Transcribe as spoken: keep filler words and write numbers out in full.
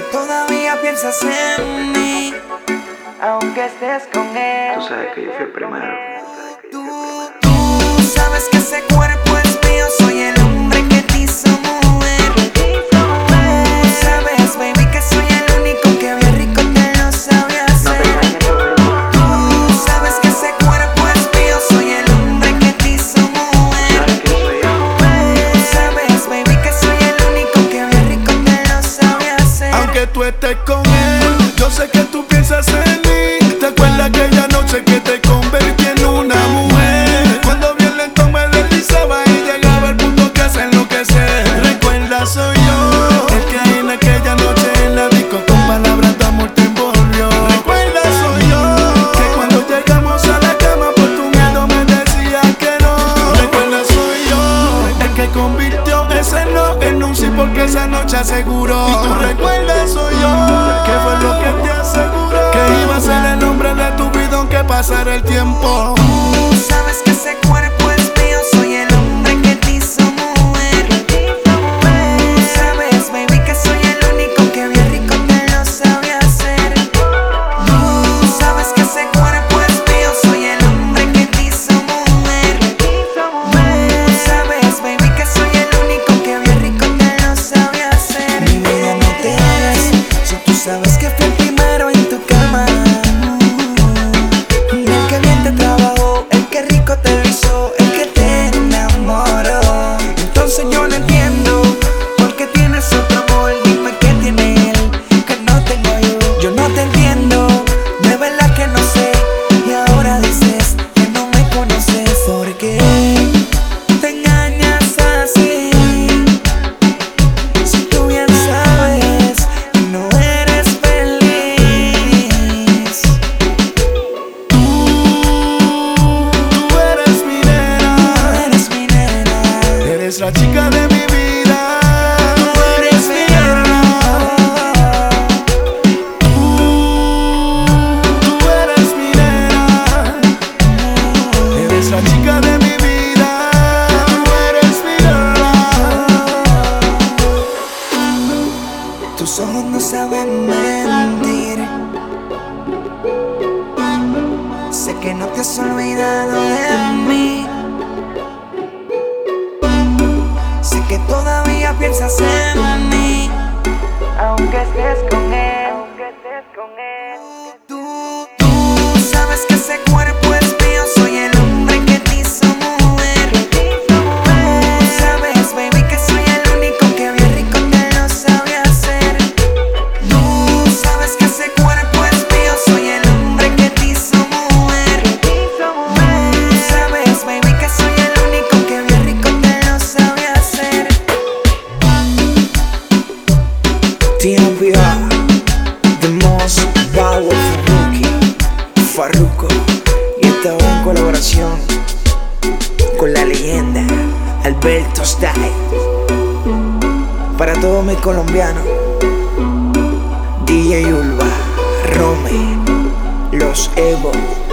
todavía piensas en mí, aunque estés con él. Tú sabes que yo fui el primero. Tú, tú sabes que ese cuerpo es mío, soy el hombre que te hizo mujer. Tú sabes, baby, que soy el único que bien rico te lo sabe hacer. Tú sabes que ese cuerpo es mío, soy el hombre que te hizo mujer. Tú sabes, baby, que soy el único que bien rico te lo sabe hacer. Aunque tú estés con él, yo sé que tú piensas en mí. ¿Te acuerdas aquella noche que te convertí en una mujer? Cuando bien lento me deslizaba y llegaba el punto que hace enloquecer. Recuerda, soy yo el que en aquella noche en la disco con palabras de amor te envolvió. Recuerda, soy yo que cuando llegamos a la cama por tu miedo me decías que no. Recuerda, soy yo el que convirtió ese no en un sí porque esa noche aseguró. Y tú recuerdas, soy yo que fue lo que te aseguró que iba a ser el hombre de tu vida aunque pasara el tiempo. Tú sabes que ese cuerpo es mío, soy el hombre que te hizo mujer. Tú sabes, baby, que soy el único que bien rico te lo sabe hacer. Tú sabes que ese cuerpo es mío, soy el hombre que te hizo mujer. Tú sabes, baby, que soy el único que bien rico te lo sabe hacer. Mi vida, no te hagas, si tú sabes que fui el primero en tu cama. El que bien te trabajó, el que rico te lo hizo, el que te enamoró. Entonces yo no entiendo por qué tienes otro amor. Dime qué tiene él que no tengo yo. Yo no te entiendo, de verdad que no sé. Y ahora dices que no me conoces. ¿Por qué te engañas así? Si tú bien sabes que no eres feliz. Tú eres mi nena, No eres mi nena. eres la chica de mi vida. Tú eres mi nena, tú, tú eres mi nena, eres la chica de mi vida. Tú eres mi nena. Tus ojos no saben mentir. Sé que no te has olvidado de mí. Sé que todavía piensas en mí, Aunque estés con él. Aunque estés con él. Tú, tú sabes que ese cuerpo es mío, soy el hombre que te hizo mujer. Tú sabes, baby, que soy el único que bien rico te lo sabe hacer. Tú sabes que ese cuerpo es mío, soy el hombre que te hizo mujer. Tú sabes, baby, que soy el único que bien rico te lo sabe hacer. T M P R, the most powerful rookie, Farruko. Y esta vez en colaboración con la leyenda Alberto Style. Para todos mis colombianos, D J Ulva, Rome, Los Evo.